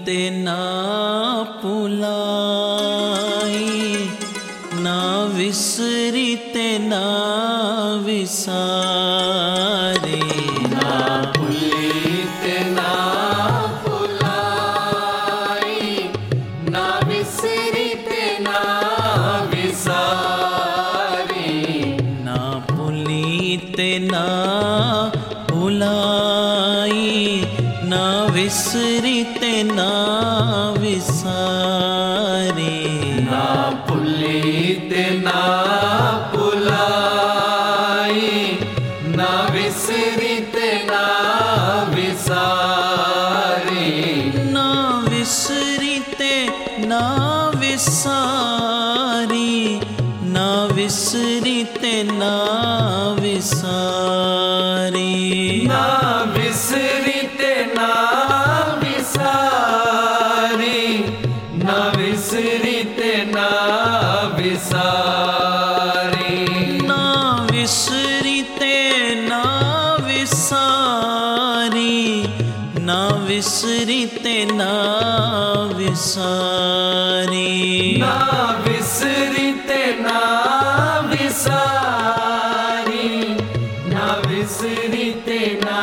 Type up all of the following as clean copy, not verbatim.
ते ना पुलाई, ना विसरी ते ना विसारी। ना भूली ते ना पुलाई, ना विसरी ते ना विसारी। ना भूली ते ना भुलाई, ना विसरी ते ना विसारी। ना भूली ते ना पुलाई, ना विसरी ते ना विसारी। ना विसरी ते ना विसारी, ना विसरी ते ना विसारी। ना विसरी ते ना विसारी, ना विसरी ते ना विसारी। ना विसरी ते ना विसारी, ना विसरी ते ना विसारी। ना विसरी ते ना विसारी, ना विसरी ते ना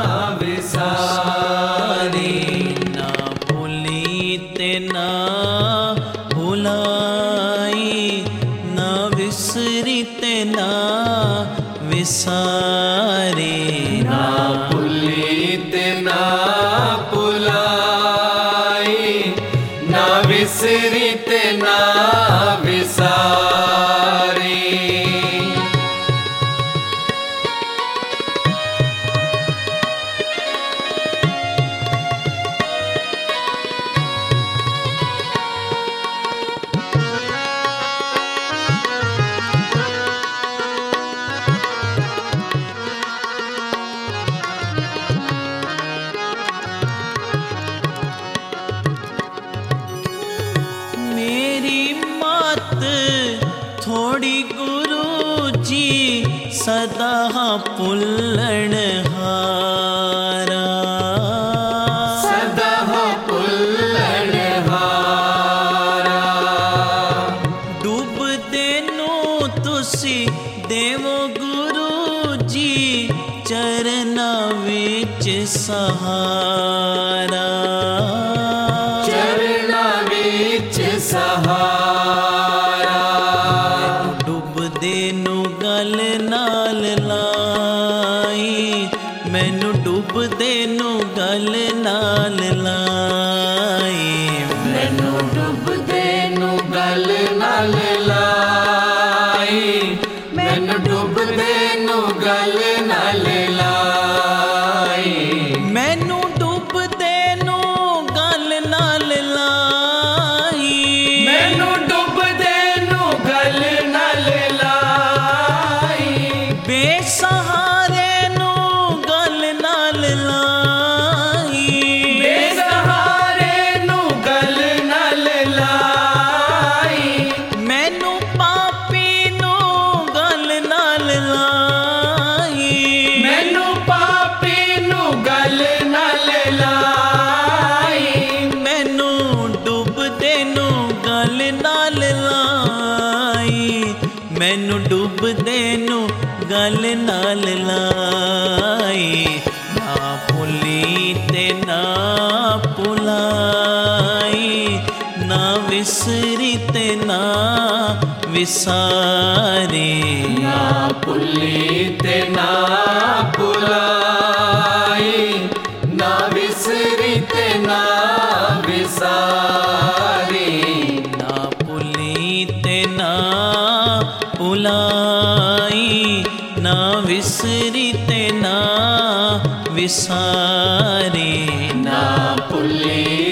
विसारी। ना भूली ते ना भुलाई, ना विसरी ते ना विसारी। ना भूली ते ना पुलाई, ना विसरी ते ना विसारी। मेरी मात थोड़ी गुरु जी सदा पुल्लण हारा। सदा पुल्लण हारा। डूब देनु तुसी देवो गुरु जी चरना विच सहारा। चरना विच सहारा। डूब देनु गल नाल लाई, मैनू डूब देनु गल नाल लाई। मैनू डूब देनु गल नाल लाई, मैनू डूब देनु गल नाल लाई। मैनू डूब देनु गल नाल लाई, मैनू डूब देनु गल नाल लाई। बेसहारे नू गल नाल लाई। बेसहारे नू गल नाल लाई। मैनू पापी नू गल नाल लाई। मैनू पापी नू गल नाल लाई। मैनू डूब देनु गल नाल लाई, मैनू डूब देनु गल नाल लाई। ना भूली ते ना पुलाई, ना विसरी ते ना विसारी। ना भूली ते ना पुलाई, ना विसरी ते ना विसारी। ना भूली ते ना पुलाई, ना विसरी ते ना विसारी। ना भूली